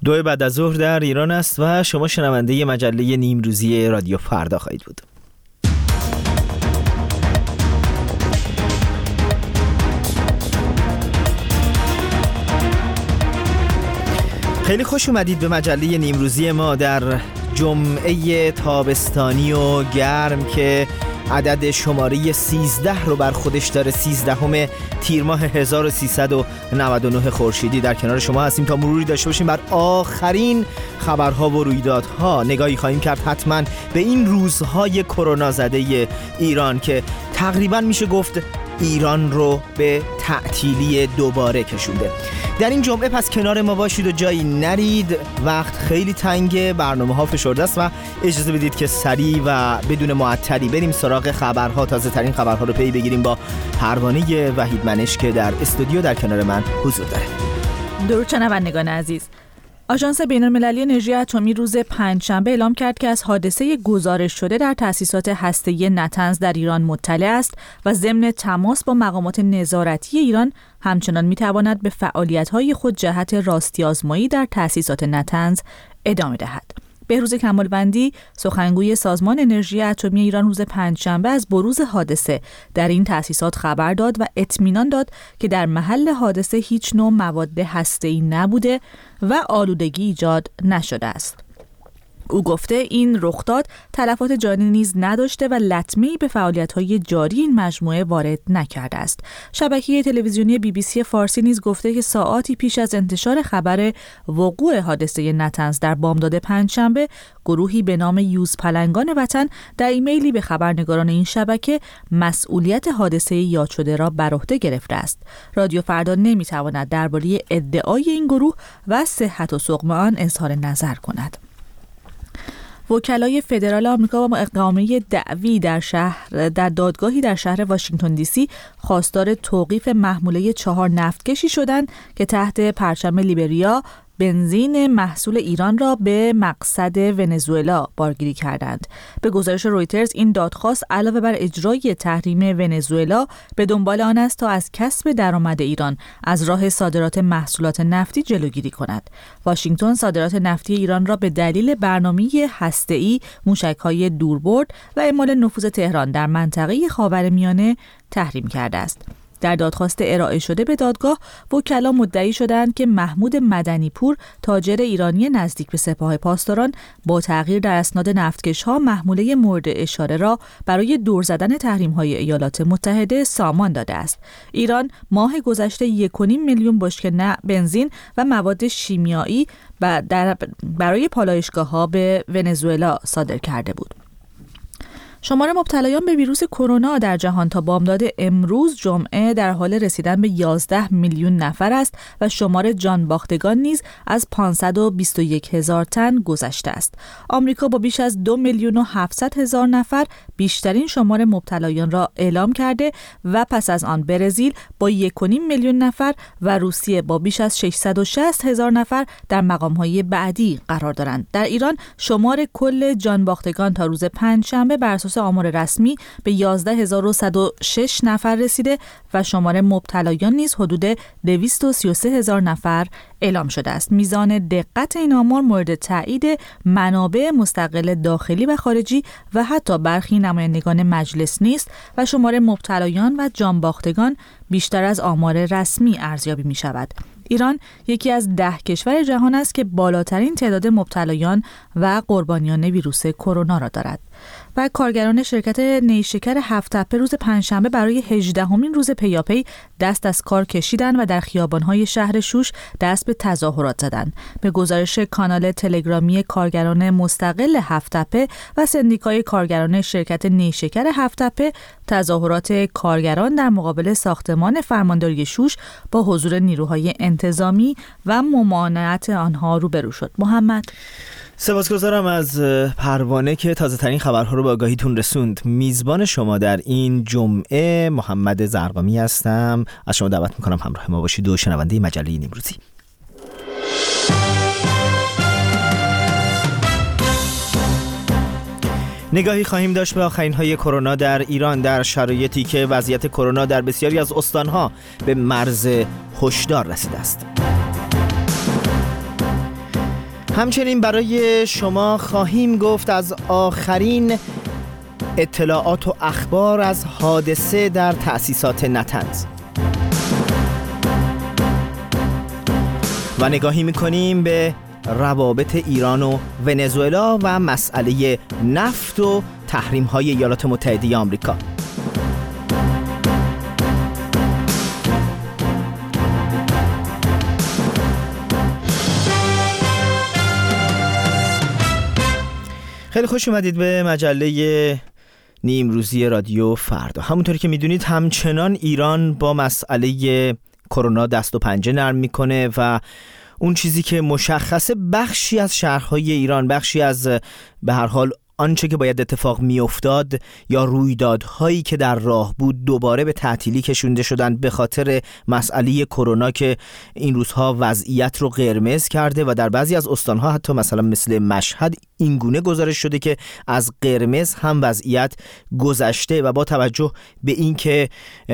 2 بعد از ظهر در ایران است و شما شنونده مجله نیمروزی رادیو فردا خواهید بود. خیلی خوش اومدید به مجله نیمروزی ما در جمعه تابستانی و گرم که عدد شماره 13 رو بر خودش داره. 13 تیر ماه 1399 خورشیدی در کنار شما هستیم تا مروری داشته باشیم بر آخرین خبرها و رویدادها. نگاهی خواهیم کرد حتما به این روزهای کرونا زده ایران که تقریبا میشه گفت ایران رو به تعطیلی دوباره کشونده. در این جمعه پس کنار ما باشید و جایی نرید. وقت خیلی تنگه، برنامه ها فشرده است و اجازه بدید که سریع و بدون معطلی بریم سراغ خبرها. تازه ترین خبرها رو پی بگیریم با پروانه وحید منش که در استودیو در کنار من حضور داره. درود شنوندگان عزیز. آژانس بین‌المللی انرژی اتمی روز پنجشنبه اعلام کرد که از حادثه گزارش شده در تأسیسات هسته‌ای نطنز در ایران مطلع است و ضمن تماس با مقامات نظارتی ایران همچنان می‌تواند به فعالیت‌های خود جهت راستی آزمایی در تأسیسات نطنز ادامه دهد. بهروز کمالوندی سخنگوی سازمان انرژی اتمی ایران روز پنجشنبه از بروز حادثه در این تأسیسات خبر داد و اطمینان داد که در محل حادثه هیچ نوع مواد هسته‌ای نبوده و آلودگی ایجاد نشده است. او گفته این رخداد تلفات جانی نیز نداشته و لطمه‌ای به فعالیت‌های جاری این مجموعه وارد نکرده است. شبکه تلویزیونی BBC فارسی نیز گفته که ساعاتی پیش از انتشار خبر وقوع حادثه نطنز در بامداد پنجشنبه، گروهی به نام یوز پلنگان وطن در ایمیلی به خبرنگاران این شبکه مسئولیت حادثه یاد شده را بر عهده گرفته است. رادیو فردا نمی‌تواند درباره ادعای این گروه و صحت و سقم آن اظهار نظر کند. وکلای فدرال آمریکا با اقامه دعوی در دادگاهی در شهر واشنگتن دی سی خواستار توقیف محموله 4 نفتکشی شدند که تحت پرچم لیبریا بنزین محصول ایران را به مقصد ونزوئلا بارگیری کردند. به گزارش رویترز این دادخواست علاوه بر اجرای تحریم ونزوئلا به دنبال آن است تا از کسب درآمد ایران از راه صادرات محصولات نفتی جلوگیری کند. واشنگتن صادرات نفتی ایران را به دلیل برنامه هسته‌ای، موشک‌های دوربرد و اعمال نفوذ تهران در منطقه خاورمیانه تحریم کرده است. در دادخواست ارائه شده به دادگاه، وکلا مدعی شدند که محمود مدنی‌پور، تاجر ایرانی نزدیک به سپاه پاسداران، با تغییر در اسناد نفتکش‌ها محموله مورد اشاره را برای دور زدن تحریم‌های ایالات متحده سامان داده است. ایران ماه گذشته 1.5 میلیون بشکه بنزین و مواد شیمیایی برای پالایشگاه‌ها به ونزوئلا صادر کرده بود. شمار مبتلایان به ویروس کرونا در جهان تا بامداد امروز جمعه در حال رسیدن به 11 میلیون نفر است و شمار جان باختگان نیز از 521,000 تن گذشته است. آمریکا با بیش از 2,700,000 نفر بیشترین شمار مبتلایان را اعلام کرده و پس از آن برزیل با 1.5 میلیون نفر و روسیه با بیش از 660,000 نفر در مقام‌های بعدی قرار دارند. در ایران شمار کل جان باختگان تا روز پنجشنبه بر اساس آمار رسمی به 11,106 نفر رسیده و شمار مبتلایان نیز حدود 233,000 نفر اعلام شده است. میزان دقت این آمار مورد تایید منابع مستقل داخلی و خارجی و حتی برخی نمایندگان مجلس نیست و شمار مبتلایان و جان باختگان بیشتر از آمار رسمی ارزیابی می شود. ایران یکی از 10 کشور جهان است که بالاترین تعداد مبتلایان و قربانیان ویروس کرونا را دارد. و کارگران شرکت نیشکر هفت‌تپه روز پنجشنبه برای 18مین روز پیاپی دست از کار کشیدند و در خیابان‌های شهر شوش دست به تظاهرات زدند. به گزارش کانال تلگرامی کارگران مستقل هفت‌تپه و سندیکای کارگران شرکت نیشکر هفت‌تپه، تظاهرات کارگران در مقابل ساختمان فرمانداری شوش با حضور نیروهای انتظامی و ممانعت آنها روبرو شد. محمد، سپاسگزارم از پروانه که تازه ترین خبرها رو به آگاهیتون رسوند. میزبان شما در این جمعه محمد زرقامی هستم. از شما دعوت میکنم همراه ما باشید و شنونده مجله نیمروزی. نگاهی خواهیم داشت به آخرین‌های کرونا در ایران در شرایطی که وضعیت کرونا در بسیاری از استان‌ها به مرز هشدار رسیده است. همچنین برای شما خواهیم گفت از آخرین اطلاعات و اخبار از حادثه در تأسیسات نطنز و نگاهی میکنیم به روابط ایران و ونزوئلا و مسئله نفت و تحریم‌های ایالات متحده آمریکا. خیلی خوش اومدید به مجله نیمروزی رادیو فردا. همونطوری که میدونید همچنان ایران با مسئله کرونا دست و پنجه نرم میکنه و اون چیزی که مشخصه بخشی از شهرهای ایران، بخشی از به هر حال آنچه که باید اتفاق میافتاد یا رویدادهایی که در راه بود دوباره به تعطیلی کشونده شدن به خاطر مسئله کرونا که این روزها وضعیت رو قرمز کرده و در بعضی از استانها حتی مثلا مثل مشهد اینگونه گزارش شده که از قرمز هم وضعیت گذشته و با توجه به اینکه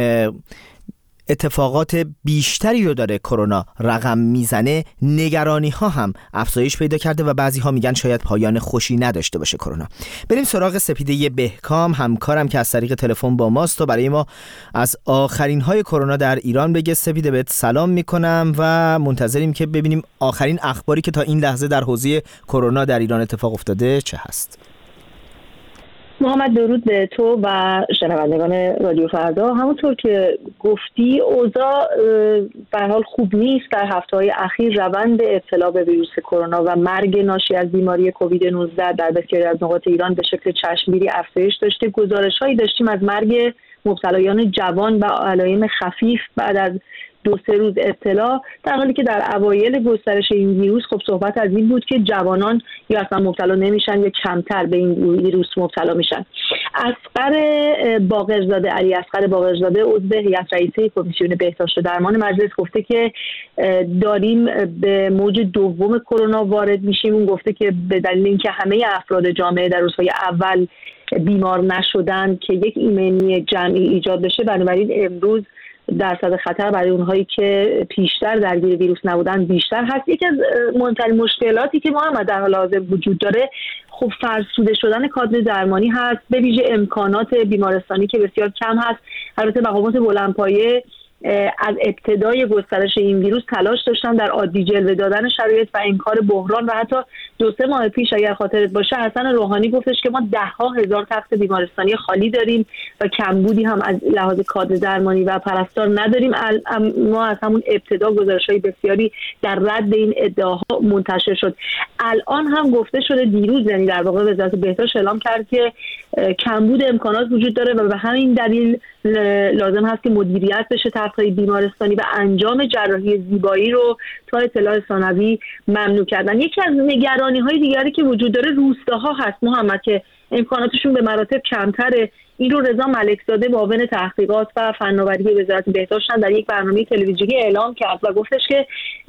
اتفاقات بیشتری رو داره کرونا رقم میزنه، نگرانی ها هم افزایش پیدا کرده و بعضی ها میگن شاید پایان خوشی نداشته باشه کرونا. بریم سراغ سپیده بهکام، همکارم که از طریق تلفن با ماست و برای ما از آخرین های کرونا در ایران بگه. سپیده بهت سلام میکنم و منتظریم که ببینیم آخرین اخباری که تا این لحظه در حوزه کرونا در ایران اتفاق افتاده چه هست. محمد، درود به تو و شنوندگان رادیو فردا. همونطور که گفتی اوضاع به هر حال خوب نیست. در هفته‌های اخیر روند ابتلا به ویروس کرونا و مرگ ناشی از بیماری کووید 19 در بسیاری از نقاط ایران به شکل چشمگیری افزایش داشته. گزارش‌هایی داشتیم از مرگ مبتلایان جوان و علائم خفیف بعد از 2-3 روز ابتلا، در حالی که در اوایل گسترش این ویروس خب صحبت از این بود که جوانان یا اصلا مبتلا نمیشن یا کمتر به این ویروس مبتلا میشن. علی اصغر باقرزاده عضو هیئت رئیسه کمیسیون بهداشت و درمان مجلس گفته که داریم به موج دوم کرونا وارد میشیم. اون گفته که به دلیل اینکه همه افراد جامعه در روزهای اول بیمار نشدن که یک ایمنی جمعی ایجاد بشه، بنابراین امروز درصد خطر برای اونهایی که پیشتر درگیر ویروس نبودن بیشتر هست. یکی از مهمترین مشکلاتی که ما در حال حاضر وجود داره خب فرسوده شدن کادر درمانی هست، به ویژه امکانات بیمارستانی که بسیار کم هست. البته مقامات بلندپایه از ابتدای گسترش این ویروس تلاش داشتن در عادی جلوه دادن شرایط و انکار بحران و حتی 2-3 ماه پیش اگر خاطرت باشه حسن روحانی گفتش که ما 10,000 تخت بیمارستانی خالی داریم و کمبودی هم از لحاظ کادر درمانی و پرستار نداریم. ما از همون ابتدا گزارش‌های بسیاری در رد این ادعاها منتشر شد. الان هم گفته شده دیروز، یعنی در واقع وزارت بهداشت اعلام کرد که کمبود امکانات وجود داره و به همین دلیل لازم هست که مدیریت بشه تخت‌های بیمارستانی و انجام جراحی زیبایی رو تا اطلاع ثانوی ممنوع کردن. یکی از نگرانی‌های دیگری که وجود داره روستاها هست محمد که امکاناتشون به مراتب کمتره. این رو رضا ملکزاده معاون تحقیقات و فناوری وزارت بهداشت در یک برنامه تلویزیونی اعلام کرد و گفتش که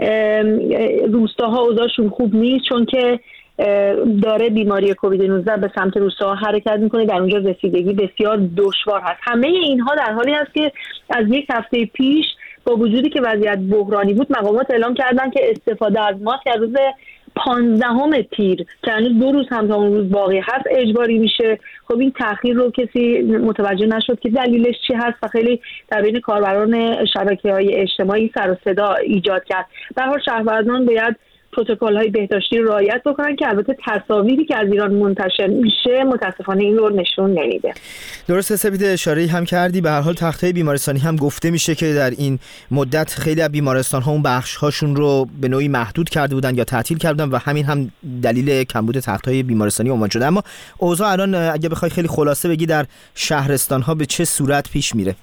روستاها اوضاعشون خوب نیست چون که داره بیماری کووید 19 به سمت روستاها حرکت میکنه، در اونجا رسیدگی بسیار دشوار هست. همه اینها در حالی هست که از یک هفته پیش با وجودی که وضعیت بحرانی بود مقامات اعلام کردن که استفاده از ماسک از روز 15 تیر که هنوز 2 روز هم تا اون روز باقی هست اجباری میشه. خب این تأخیر رو کسی متوجه نشد که دلیلش چی هست و خیلی در بین کاربران شبکه‌های اجتماعی سر و صدا ایجاد کرد. به هر حال شهروندان باید پروتکل‌های بهداشتی رو رعایت بکنن که البته تصاویری که از ایران منتشر میشه متاسفانه این رو نشون نمیده. درسته سپیده، اشاره هم کردی به هر حال تخت‌های بیمارستانی هم گفته میشه که در این مدت خیلی از بیمارستان‌ها اون بخش‌هاشون رو به نوعی محدود کرده بودن یا تعطیل کردن و همین هم دلیل کمبود تخت‌های بیمارستانی عنوان شده. اما اوضاع الان اگه بخوای خیلی خلاصه بگی در شهرستان‌ها به چه صورت پیش میره؟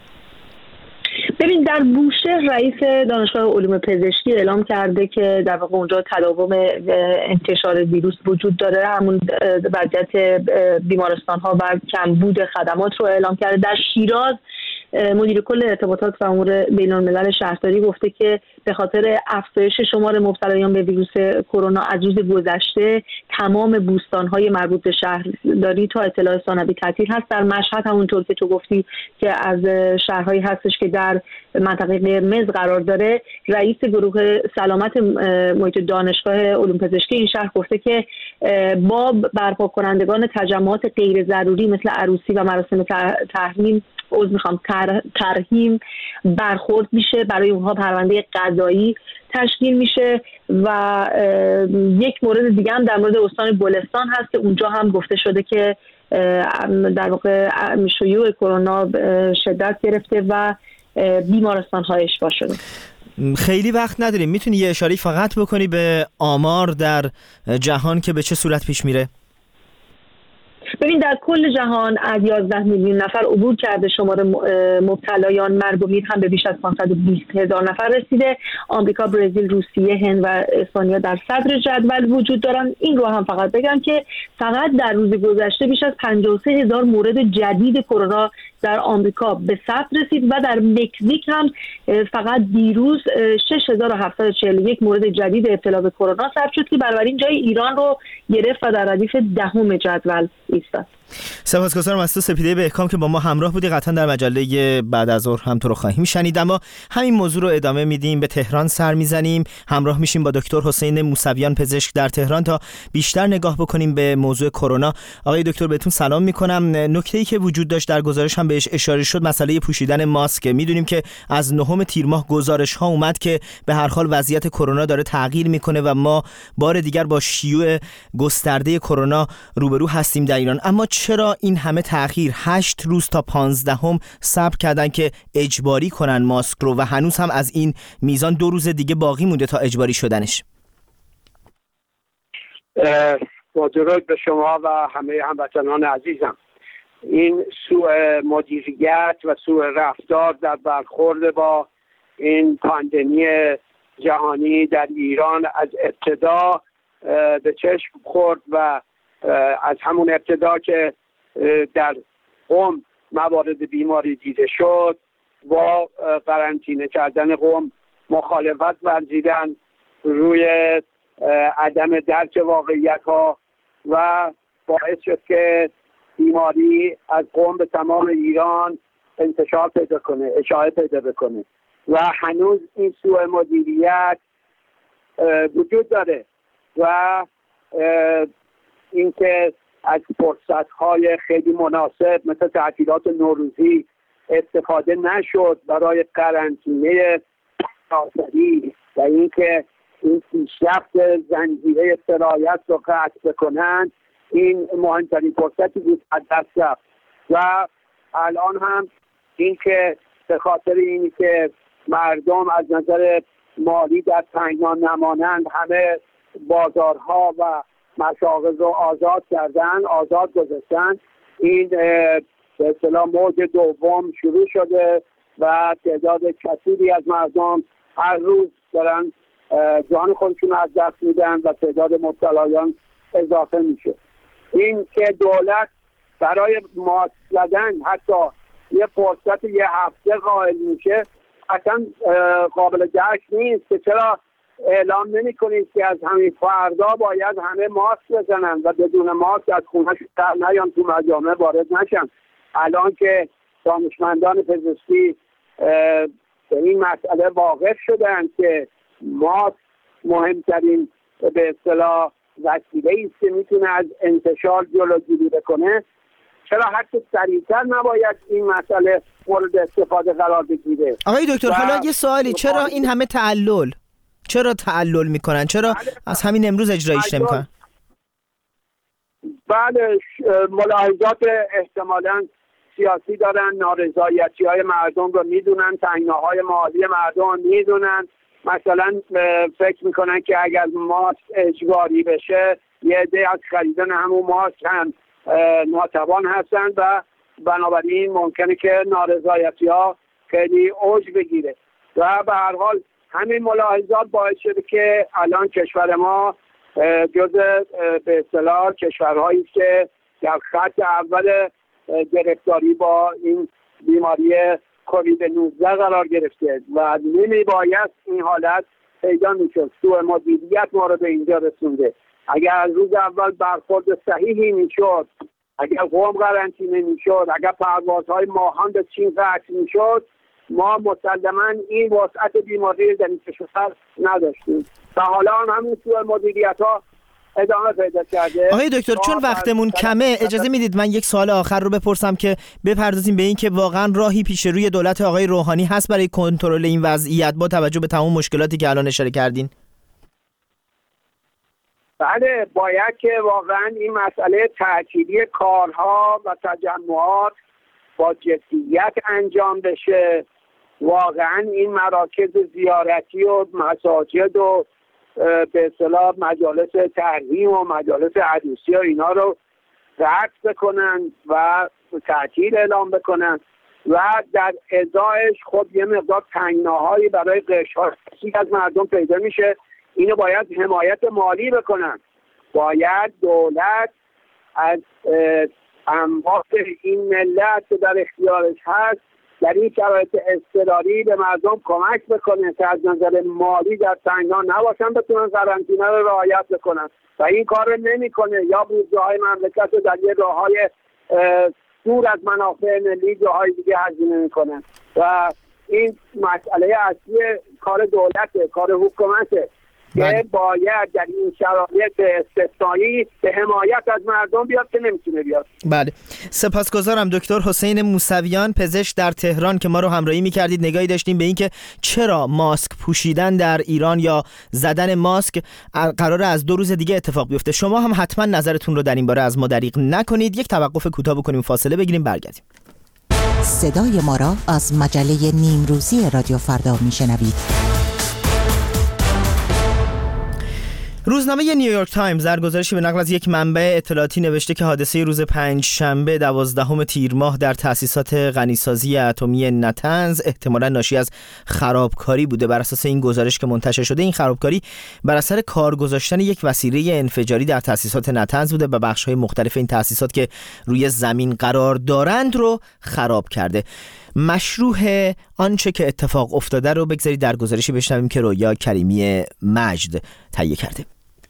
ببین، در بوشهر رئیس دانشگاه علوم پزشکی اعلام کرده که در واقع اونجا تداوم انتشار ویروس وجود داره. همون وضعیت بیمارستان ها و کمبود خدمات رو اعلام کرده. در شیراز مدیر کل ارتباطات و امور بین‌الملل شهرداری گفته که به خاطر افزایش شمار مبتلایان به ویروس کرونا از روز گذشته تمام بوستان‌های مربوط به شهرداری تا اطلاع ثانوی تعطیل هست. در مشهد همونطور که تو گفتی که از شهرهایی هستش که در منطقه قرمز قرار داره، رئیس گروه سلامت محیط دانشگاه علوم پزشکی این شهر گفته که با برپا کنندگان تجمعات غیر ضروری مثل عروسی و مراسم ترحیم برخورد میشه، برای اونها پرونده قضایی تشکیل میشه. و یک مورد دیگه هم در مورد استان گلستان هست که اونجا هم گفته شده که در واقع شیوع کرونا شدت گرفته و بیمارستان‌ها اشباع شده. خیلی وقت نداریم، میتونی یه اشاره فقط بکنی به آمار در جهان که به چه صورت پیش میره؟ ببین در کل جهان از 11 میلیون نفر عبور کرده، شمار مبتلایان مرگ و میر هم به بیش از 520,000 نفر رسیده. آمریکا، برزیل، روسیه، هند و اسپانیا در صدر جدول وجود دارن. این رو هم فقط بگم که فقط در روز گذشته بیش از 53,000 مورد جدید کرونا در آمریکا به ثبت رسید و در مکزیک هم فقط دیروز 6,741 مورد جدید ابتلا به کرونا ثبت شد که بنابراین جای ایران رو گرفت و در ردیف دهم جدول ایستاد. سپاسگزارم از تو سپیده بهکام که با ما همراه بودی. قطعا در مجله بعد از ظهر هم تو رو خواهیم شنید، اما همین موضوع رو ادامه میدیم، به تهران سر میزنیم، همراه میشیم با دکتر حسین موسویان پزشک در تهران تا بیشتر نگاه بکنیم به موضوع کرونا. آقای دکتر بهتون سلام میکنم. نکته‌ای که وجود داشت در گزارش هم بهش اشاره شد، مسئله پوشیدن ماسک. میدونیم که از 9 تیر ماه گزارش ها اومد که به هر حال وضعیت کرونا داره تغییر میکنه و ما بار دیگر با شیوع گسترده کرونا روبرو هستیم در ایران. اما چرا این همه تأخیر؟ 8 روز تا 15 صبر کردن که اجباری کنن ماسک رو و هنوز هم از این میزان 2 روز دیگه باقی مونده تا اجباری شدنش. با درود به شما و همه هموطنان عزیزم. این سوء مدیریت و سوء رفتار در برخورد با این پاندمی جهانی در ایران از ابتدا به چشم خورد و از همون ابتدا که در قم موارد بیماری دیده شد با قرنطینه کردن قم مخالفت ورزیدن روی عدم درک واقعیت ها و باعث شد که بیماری از قم به تمام ایران انتشار پیدا کنه، اشاعه پیدا بکنه و هنوز این سوء مدیریت وجود داره و اینکه از فرصت‌های خیلی مناسب مثل تعطیلات نوروزی استفاده نشد برای قرنطینه سراسری و اینکه این پیشرفت زنجیره سرایت رو قطع بکنن، این مهمترین فرصتی بود از دست رفت. و الان هم اینکه به خاطر اینی که مردم از نظر مالی در تنگنا نمانند همه بازارها و مشاغل رو آزاد کردن، آزاد گذاشتن، این به اصطلاح موج دوم شروع شده و تعداد کثیری از مردم هر روز دارن جان خودشون از دست میدن و تعداد مبتلایان اضافه میشه. این که دولت برای ماسک زدن حتی یه فرصت یه هفته قائل میشه اصلا قابل درک نیست که چرا اعلام نمی کنید که از همین فردا باید همه ماسک بزنن و بدون ماسک از خونه‌شون در نیان تو مجامع وارد نشن. الان که دانشمندان پزشکی به این مسئله واقف شدن که ماسک مهمترین به اصطلاح وسیله‌ای است که میتونه از انتشار جلوگیری بکنه، چرا حتی سریعتر نباید این مسئله مورد استفاده قرار بگیره؟ آقای دکتر حالا یه سوالی، چرا این همه چرا تعلل میکنن؟ چرا از همین امروز اجرایش نمیکنن؟ بله، ملاحظات احتمالاً سیاسی دارن، نارضایتی های مردم رو میدونن، تنگناهای مالی مردم رو میدونن. مثلا فکر میکنن که اگر ماسک اجباری بشه یه عده از خریدن همون ماسک هم ناتوان هستن و بنابراین ممکنه که نارضایتی ها خیلی اوج بگیره و به هر حال همین ملاحظات باعث شده که الان کشور ما جزء به اصطلاح کشورهایی است که در خط اول گرفتاری با این بیماری کووید 19 قرار گرفته و نمیبایست این حالت پیدا میشد. سوء مدیریت ما رو به اینجا رسونده. اگر از روز اول برخورد صحیحی میشد، اگر قم قرنطینه میشد، اگر پروازهای ماهان به چین قطع میشد، ما مسلما این وسعت بیماری در این کشور نداشتیم و حالا همین سوء مدیریت‌ها ادامه پیدا کرده. آقای دکتر، چون وقتمون کمه اجازه میدید من یک سوال آخر رو بپرسم که بپردازیم به این که واقعا راهی پیش روی دولت آقای روحانی هست برای کنترل این وضعیت با توجه به تمام مشکلاتی که الان اشاره کردین؟ بله، باید که واقعا این مسئله تعطیلی کارها و تجمعات با جدیت انجام بشه. واقعا این مراکز زیارتی و مساجد و به اصطلاح مجالس تحریم و مجالس عروسی و اینا رو رد بکنن و تعطیل اعلام بکنن و در ازایش خب یه مقدار تنگناهایی برای قشرهای از مردم پیدا میشه. اینو باید حمایت مالی بکنن. باید دولت از اموال این ملت که در اختیارش هست در این شرایط اضطراری به مردم کمک بکنه که از نظر مالی در تنگنا نباشن، بتونن قرنطینه رو رعایت بکنن و این کار رو نمیکنه یا بودجه‌های مملکت رو در یه راه‌های دور از منافع ملی جاهای دیگه هزینه میکنن و این مسئله اصلی کار دولته، کار حکومته که باید در این شرایط استثنایی به حمایت از مردم بیاد که نمیتونه بیاد. بله، سپاسگزارم دکتر حسین موسویان، پزشک در تهران که ما رو همراهی می‌کردید. نگاهی داشتیم به این که چرا ماسک پوشیدن در ایران یا زدن ماسک قراره از 2 روز دیگه اتفاق بیفته. شما هم حتما نظرتون رو در این باره از ما دریغ نکنید. یک توقف کوتاه بکنیم، فاصله بگیریم، برگردیم. صدای ما را از مجله نیمروزی رادیو فردا میشنوید. روزنامه نیویورک تایمز در گزارشی به نقل از یک منبع اطلاعاتی نوشته که حادثه روز پنجشنبه 12 تیر ماه در تأسیسات غنیسازی اتمی نتنز احتمالاً ناشی از خرابکاری بوده. بر اساس این گزارش که منتشر شده، این خرابکاری بر اثر کار گذاشتن یک وسیله انفجاری در تأسیسات نتنز بوده و بخش‌های مختلف این تأسیسات که روی زمین قرار دارند رو خراب کرده. مشروح آنچه که اتفاق افتاده رو بگذارید در گزارشی بشنویم که رویا کریمی مجد تهیه کرده.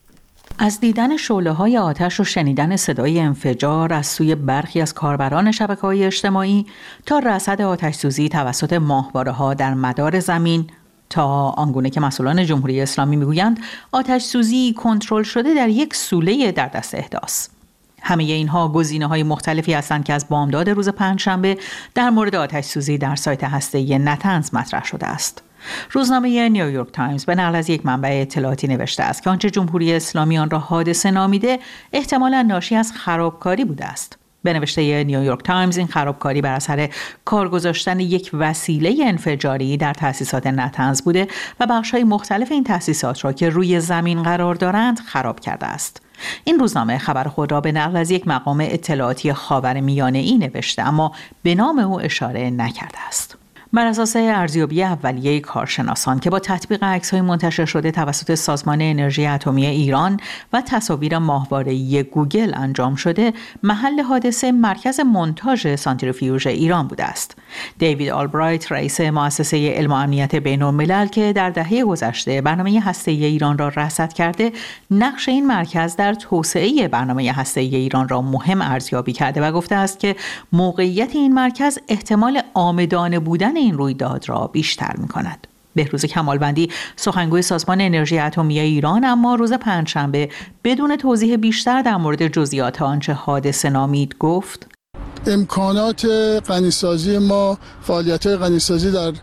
از دیدن شعله‌های آتش و شنیدن صدای انفجار از سوی برخی از کاربران شبکه‌های اجتماعی تا رصد آتش‌سوزی توسط ماهواره‌ها در مدار زمین تا آنگونه که مسئولان جمهوری اسلامی میگویند آتش‌سوزی کنترل شده در یک سوله در دست احداث. همه اینها گزینه‌های مختلفی هستند که از بامداد روز پنجشنبه در مورد آتش‌سوزی در سایت هسته‌ای نتنز مطرح شده است. روزنامه نیویورک تایمز به نقل از یک منبع اطلاعاتی نوشته است که آنچه جمهوری اسلامی آن را حادثه نامیده احتمالاً ناشی از خرابکاری بوده است. به نوشته نیویورک تایمز این خرابکاری بر اثر کار گذاشتن یک وسیله انفجاری در تأسیسات نتنز بوده و بخش‌های مختلف این تأسیسات را که روی زمین قرار دارند خراب کرده است. این روزنامه خبر خود را به نقل از یک مقام اطلاعاتی خاورمیانه‌ای نوشته اما به نام او اشاره نکرده است. بر اساس ارزیابی اولیه کارشناسان که با تطبیق عکس‌های منتشر شده توسط سازمان انرژی اتمی ایران و تصاویر ماهواره‌ای گوگل انجام شده، محل حادثه مرکز مونتاژ سانتریفیوژ ایران بوده است. دیوید آلبرایت، رئیس مؤسسه علم و امنیت بین‌الملل که در دهه گذشته برنامه هسته‌ای ایران را رصد کرده، نقش این مرکز در توسعه برنامه هسته‌ای ایران را مهم ارزیابی کرده و گفته است که موقعیت این مرکز احتمال عامدانه بودن این رویداد را بیشتر می‌کند. بهروز کمالوندی، سخنگوی سازمان انرژی اتمی ایران، اما روز پنجشنبه بدون توضیح بیشتر در مورد جزئیات آنچه حادثه نامید گفت: امکانات غنیسازی ما، فعالیت‌های غنیسازی در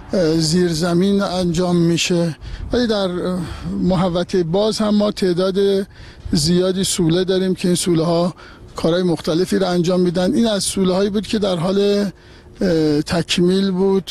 زیرزمین انجام میشه، ولی در محوطه باز هم ما تعداد زیادی سوله داریم که این سوله ها کارهای مختلفی را انجام میدن. این از سوله هایی بود که در حال تکمیل بود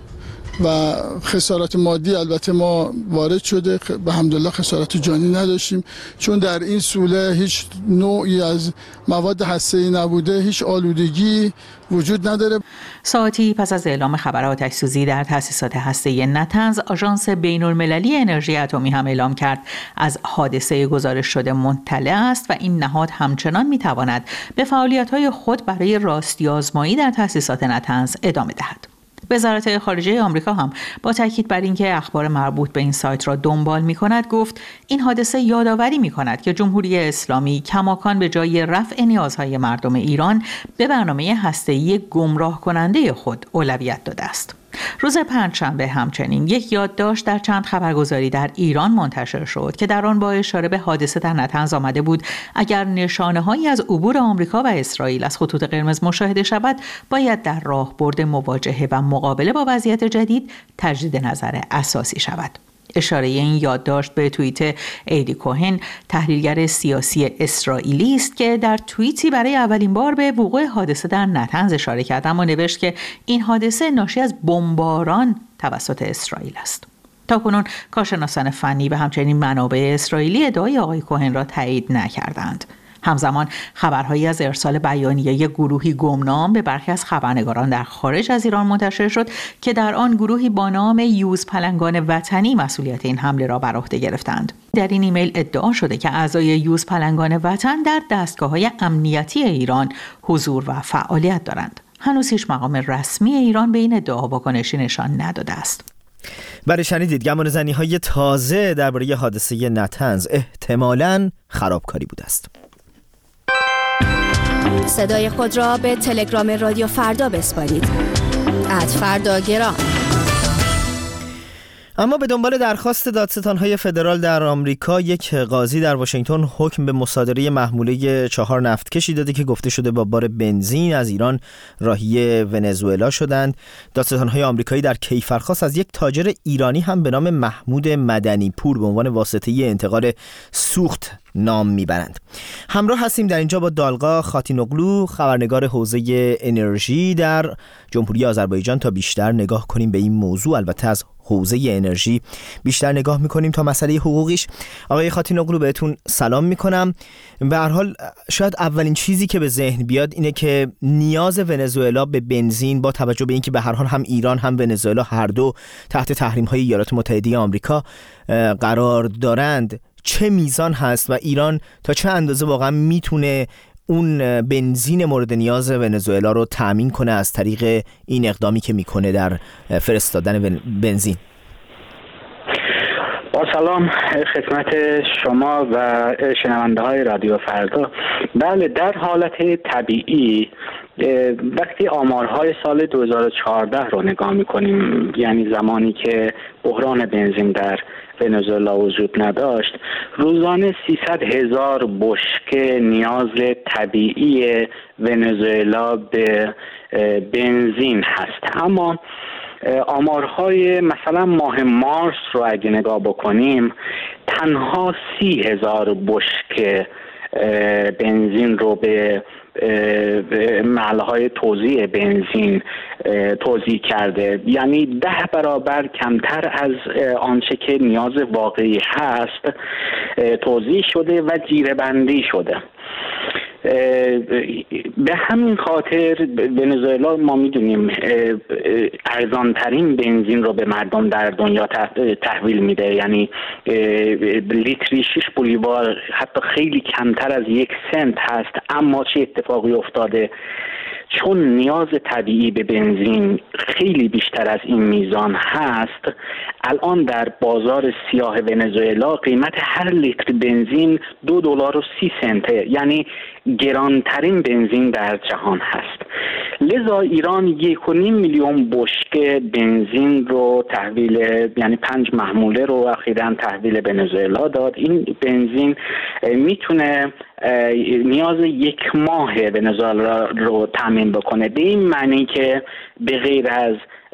و خسارات مادی البته ما وارد شده، به حمدالله خسارات جانی نداشتیم، چون در این سوله هیچ نوعی از مواد هسته‌ای نبوده، هیچ آلودگی وجود نداره. ساعتی پس از اعلام خبر آتش‌سوزی در تأسیسات هسته‌ای نتنز، آژانس بین‌المللی انرژی اتمی هم اعلام کرد از حادثه گزارش شده مطلع است و این نهاد همچنان می‌تواند به فعالیت‌های خود برای راستی آزمایی در تأسیسات نتنز ادامه دهد. وزارت خارجه آمریکا هم با تاکید بر اینکه اخبار مربوط به این سایت را دنبال می‌کند گفت این حادثه یادآوری می‌کند که جمهوری اسلامی کماکان به جای رفع نیازهای مردم ایران به برنامه هسته‌ای گمراه کننده خود اولویت داده است. روز پنجشنبه همچنین یک یادداشت در چند خبرگزاری در ایران منتشر شد که در آن با اشاره به حادثه در نطنز آمده بود اگر نشانه‌هایی از عبور آمریکا و اسرائیل از خطوط قرمز مشاهده شود باید در راهبرد مواجهه و مقابله با وضعیت جدید تجدید نظر اساسی شود. اشاره این یادداشت به توییت ایدی کوهن، تحلیلگر سیاسی اسرائیلی است که در توییتی برای اولین بار به وقوع حادثه در نطنز اشاره کرد، اما نوشت که این حادثه ناشی از بمباران توسط اسرائیل است. تاکنون کارشناسان فنی و همچنین منابع اسرائیلی ادعای آقای کوهن را تایید نکردند. همزمان خبرهایی از ارسال بیانیه گروهی گمنام به برخی از خبرنگاران در خارج از ایران منتشر شد که در آن گروهی با نام یوز پلنگان وطنی مسئولیت این حمله را بر عهده گرفتند. در این ایمیل ادعا شده که اعضای یوز پلنگان وطن در دستگاه‌های امنیتی ایران حضور و فعالیت دارند. هنوز هیچ مقام رسمی ایران به این ادعا واکنشی نشان نداده است. برای شنیدید گمانه‌زنی‌های تازه درباره حادثه نطنز احتمالاً خرابکاری بوده است. صدای خود را به تلگرام رادیو فردا بسپارید. @فرداگرام. اما به دنبال درخواست دادستان‌های فدرال در آمریکا، یک قاضی در واشنگتن حکم به مصادره محموله 4 نفتکشی داده که گفته شده با بار بنزین از ایران راهی ونزوئلا شدند. دادستان‌های آمریکایی در کیفرخواست از یک تاجر ایرانی هم به نام محمود مدنی پور به عنوان واسطه‌ای انتقال سوخت نام میبرند. همراه هستیم در اینجا با دالقا خاتینوغلو، خبرنگار حوزه انرژی در جمهوری آذربایجان، تا بیشتر نگاه کنیم به این موضوع. البته از حوزه انرژی بیشتر نگاه میکنیم تا مسئله حقوقیش. آقای خاتینوغلو بهتون سلام میکنم. به هر حال شاید اولین چیزی که به ذهن بیاد اینه که نیاز ونزوئلا به بنزین با توجه به اینکه به هر حال هم ایران هم ونزوئلا هر دو تحت تحریم‌های ایالات متحده آمریکا قرار دارند چه میزان هست و ایران تا چه اندازه واقعا میتونه اون بنزین مورد نیاز ونزوئلا رو تأمین کنه از طریق این اقدامی که میکنه در فرستادن بنزین؟ با سلام خدمت شما و شنونده های رادیو فردا. بله، در حالت طبیعی وقتی آمارهای سال 2014 رو نگاه میکنیم، یعنی زمانی که بحران بنزین در ونزوئلا وجود نداشت، روزانه 300,000 بشکه نیاز طبیعی ونزوئلا به بنزین هست. اما آمارهای مثلا ماه مارس رو اگه نگاه بکنیم، تنها 30,000 بشکه بنزین رو به محلهای توزیع بنزین توزیع کرده، یعنی 10 برابر کمتر از آنچه که نیاز واقعی هست توزیع شده و جیره‌بندی شده. به همین خاطر ونزوئلا ما میدونیم ارزانترین بنزین رو به مردم در دنیا تحویل میده، یعنی لیتری 6 بولیوار حتی خیلی کمتر از 1 سنت هست. اما چه اتفاقی افتاده؟ چون نیاز طبیعی به بنزین خیلی بیشتر از این میزان هست، الان در بازار سیاه ونزوئلا قیمت هر لیتر بنزین $2.30، یعنی گرانترین بنزین در جهان هست. لذا ایران 1.5 میلیون بشکه بنزین رو تحویل، یعنی 5 محموله رو اخیراً تحویل ونزوئلا داد. این بنزین میتونه نیاز 1 ماه ونزوئلا رو تامین بکنه، به این معنی که به غیر از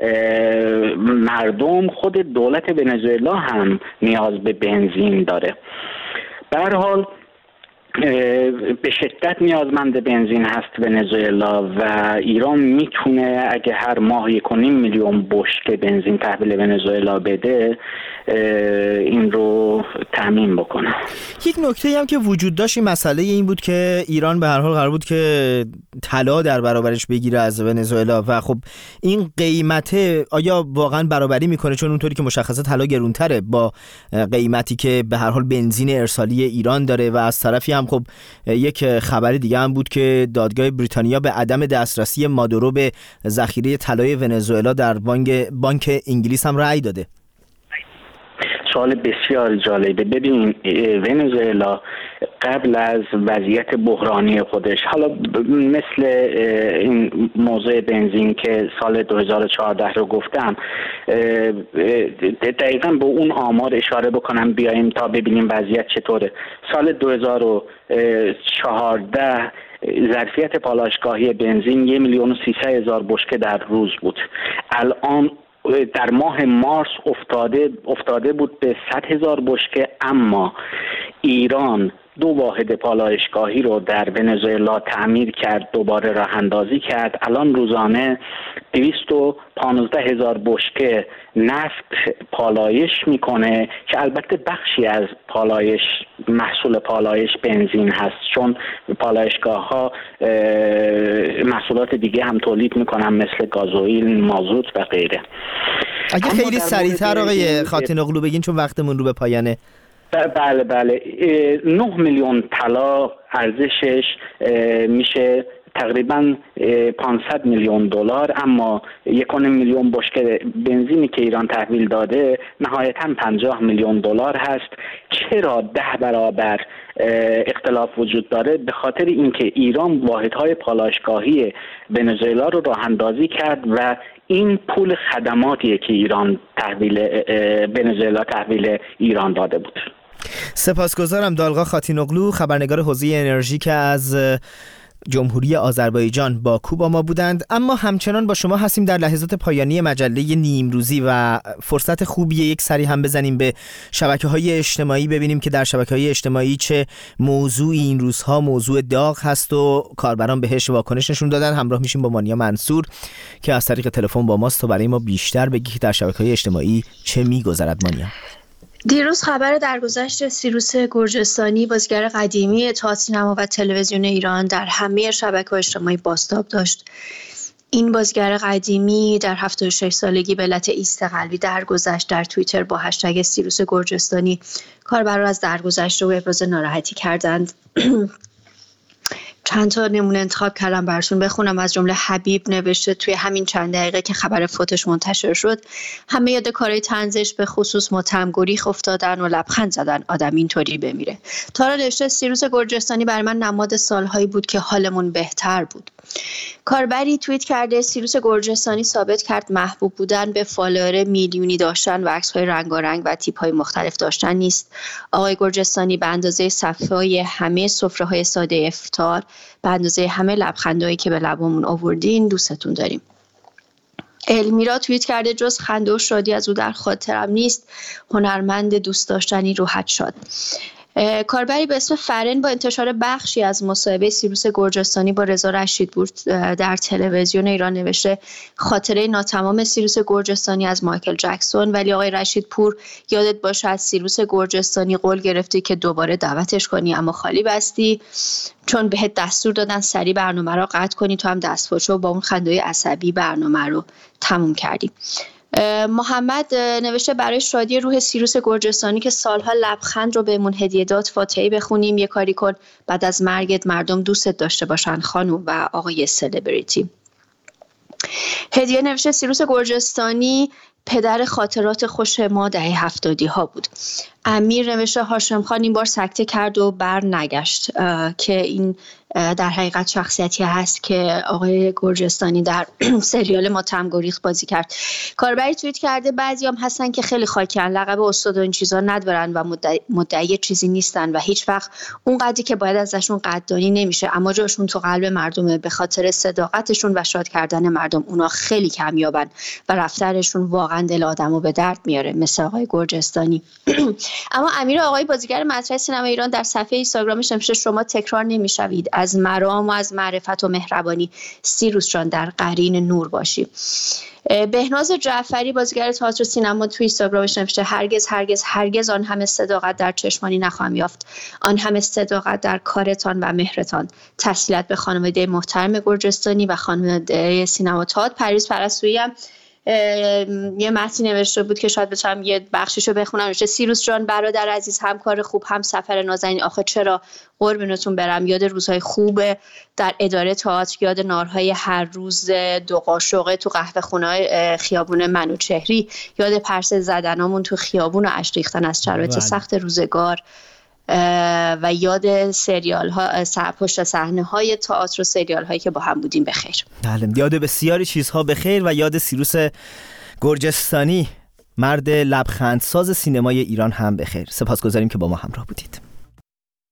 مردم خود دولت ونزوئلا هم نیاز به بنزین داره. به هر حال به شدت نیازمند بنزین هست ونزوئلا و ایران میتونه اگه هر ماه 1.5 میلیون بشکه بنزین تحویل ونزوئلا بده این رو تامین بکنه. یک نکته هم که وجود داشت این مسئله این بود که ایران به هر حال قرار بود که طلا در برابرش بگیره از ونزوئلا و خب این قیمت آیا واقعا برابری میکنه؟ چون اونطوری که مشخصه طلا گرونتره با قیمتی که به هر حال بنزین ارسالی ایران داره و از طرفی هم خب یک خبر دیگه هم بود که دادگاه بریتانیا به عدم دسترسی مادورو به ذخیره طلای ونزوئلا در بانک انگلیس هم رأی داده. سوال بسیار جالبه. ببین ونزوئلا قبل از وضعیت بحرانی خودش، حالا مثل این موضوع بنزین که سال 2014 رو گفتم، دقیقاً به اون آمار اشاره بکنم بیاییم تا ببینیم وضعیت چطوره. سال 2014 ظرفیت پالایشگاهی بنزین 1,300,000 بشکه در روز بود. الان در ماه مارس افتاده بود به 100,000 بشکه، اما ایران 2 واحد پالایشگاهی رو در ونزوئلا تعمیر کرد، دوباره راه اندازی کرد. الان روزانه 215,000 بشکه نفت پالایش میکنه که البته بخشی از محصول پالایش بنزین هست، چون پالایشگاه ها محصولات دیگه هم تولید میکنن مثل گازوئیل، مازوت و غیره. اگه خیلی سریعتر آقای خاتین‌اغلو بگین چون وقتمون رو به پایانه. بله 9 میلیون طلا ارزشش میشه تقریبا 500 میلیون دلار، اما 1.5 میلیون بشکه بنزینی که ایران تحویل داده نهایتاً 50 میلیون دلار هست. چرا 10 برابر اختلاف وجود داره؟ به خاطر اینکه ایران واحدهای پالایشگاهی ونزوئلا رو راه اندازی کرد و این پول خدماتیه که ایران ونزوئلا تحویل ایران داده بود. سپاسگزارم دالغا خاتین‌اغلو، خبرنگار حوزه انرژی که از جمهوری آذربایجان باکو با ما بودند. اما همچنان با شما هستیم در لحظات پایانی مجله نیمروزی و فرصت خوبیه یک سری هم بزنیم به شبکه‌های اجتماعی، ببینیم که در شبکه‌های اجتماعی چه موضوعی این روزها موضوع داغ هست و کاربران بهش واکنش نشون دادن. همراه میشیم با مانیا منصور که از طریق تلفن با ماست تا برای ما بیشتر بگی که در شبکه‌های اجتماعی چه می‌گذرد. مانیا، دیروز خبر درگذشت سیروس گرجستانی، بازیگر قدیمی تئاتر، سینما و تلویزیون ایران، در همه شبکه‌های اجتماعی بازتاب داشت. این بازیگر قدیمی در 76 سالگی به علت ایست قلبی درگذشت. در توییتر با هشتگ سیروس گرجستانی کاربران از درگذشت رو ابراز ناراحتی کردند. چند تا نمونه انتخاب کردم براتون بخونم. از جمله حبیب نوشته توی همین چند دقیقه که خبر فوتش منتشر شد همه یاد کارهای طنزش به خصوص متهم گریخ افتادن و لبخند زدن آدم اینطوری بمیره. تارا نوشته سیروس گرجستانی برای من نماد سالهایی بود که حالمون بهتر بود. کاربری توییت کرده سیروس گرجستانی ثابت کرد محبوب بودن به فالوور میلیونی داشتن و عکس‌های رنگارنگ و تیپ‌های مختلف داشتن نیست. آقای گرجستانی به اندازه صفحه‌های همه سفره‌های ساده افطار، به اندازه همه لبخندایی که به لبمون آوردین، دوستتون داریم. المیرا توییت کرده جز خنده و شادی از او در خاطرم نیست. هنرمند دوست داشتنی، روحت شاد. کاربری به اسم فرن با انتشار بخشی از مصاحبه سیروس گرجستانی با رضا رشیدپور در تلویزیون ایران نوشته خاطره ناتمام سیروس گرجستانی از مایکل جکسون، ولی آقای رشیدپور یادت باشه از سیروس گرجستانی قول گرفتی که دوباره دعوتش کنی اما خالی بستی، چون بهت دستور دادن سری برنامه رو قطع کنی، تو هم دستفاچو با اون خنده‌های عصبی برنامه رو تموم کردی. محمد نوشته برای شادی روح سیروس گرجستانی که سالها لبخند رو بهمون هدیه داد فاتحه بخونیم، یه کاری کن بعد از مرگت مردم دوستت داشته باشن خانم و آقای سلبریتی. هدیه نوشته سیروس گرجستانی پدر خاطرات خوش ما دهه 70 ها بود. امیر نوشته هاشم خان این بار سکته کرد و بر نگشت، که این در حقیقت شخصیتی هست که آقای گرجستانی در سریال ماتم گریخ بازی کرد. کاربری توییت کرده بعضی هم هستن که خیلی خاکن، لقب استاد و این چیزا ندارن و مدعی چیزی نیستن و هیچ وقت اون قدری که باید ازشون قدردانی نمیشه، اما جاشون تو قلب مردمه. به خاطر صداقتشون و شاد کردن مردم اونا خیلی کمیابن و رفتارشون واقعا واقعا دل آدمو به درد میاره، مثل آقای گرجستانی. اما امیر آقای بازیگر مطرح سینما ایران در صفحه اینستاگرامش نوشته شما تکرار نمیشوید، از مرام و از معرفت و مهربانی سیروس جان در قرین نور باشی. بهناز جعفری بازیگر تئاتر و سینما توی اینستاگرامش نوشته هرگز هرگز هرگز آن همه صداقت در چشمانی نخواهم یافت، آن همه صداقت در کارتان و مهرتان. تسلیت به خانواده محترم گرجستانی و خانواده سینما تئاتر. پریز پرستویی هم یه متنی نوشته بود که شاید بتونم یه بخشیشو بخونم. نوشته سیروس جان برادر عزیز، همکار خوب، هم سفر نازنین، آخه چرا قربونتون برم. یاد روزهای خوب در اداره تئاتر، یاد نارهای هر روز دو قاشقه تو قهوه خونه خیابون منوچهری، یاد پرسه زدنامون تو خیابون و اشک ریختن از شرایط سخت روزگار و یاد سریال ها، پشت صحنه های تئاتر و سریال هایی که با هم بودیم بخیر. بله، یاد بسیاری چیزها بخیر و یاد سیروس گرجستانی، مرد لبخندساز سینمای ایران هم بخیر. سپاسگزاریم که با ما همراه بودید.